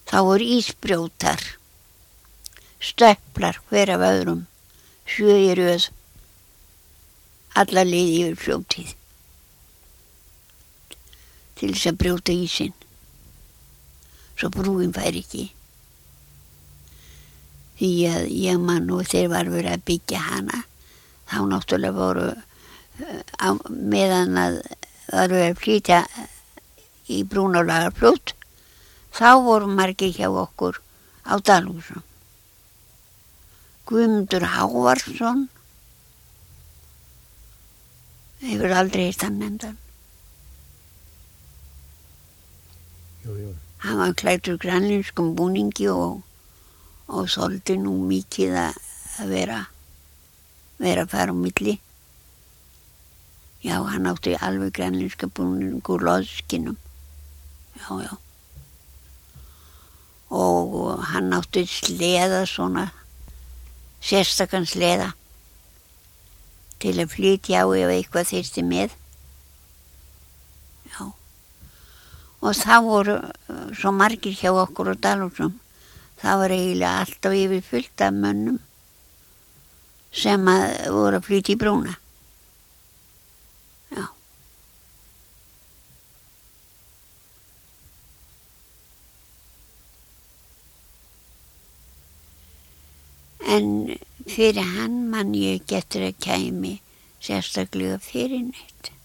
þá voru ísbrjótar, stöplar hver af öðrum, 7 í röð, alla leið yfir fljótið til þess að brjóta ísinn, svo brúin færi ekki. Því að ég man nú þeir var verið að byggja hana, þá náttúrulega voru meðan að það var að flytja í Brúnálagarfljót, þá voru margir hjá okkur á Dalhúsum. Guðmundur Hávarsson, hefur aldrei heyrt hann nefndan. Jú. Hann var klæddur grænlenskum búningi og þoldi nú mikið að vera að fara á milli. Já, hann átti alveg grænlenska búning úr loðskinum. Já. Og hann átti sleða svona, sérstakann sleða til að flytja á ef eitthvað þyrfti með. Já. Og það voru svo margir hjá okkur á Dalhúsum. Það var eiginlega alltaf yfir fullt af mönnum sem voru að flytja í brúna. Já. En fyrir hann man ég ekki eftir að kæmi sérstaklega fyrir neitt.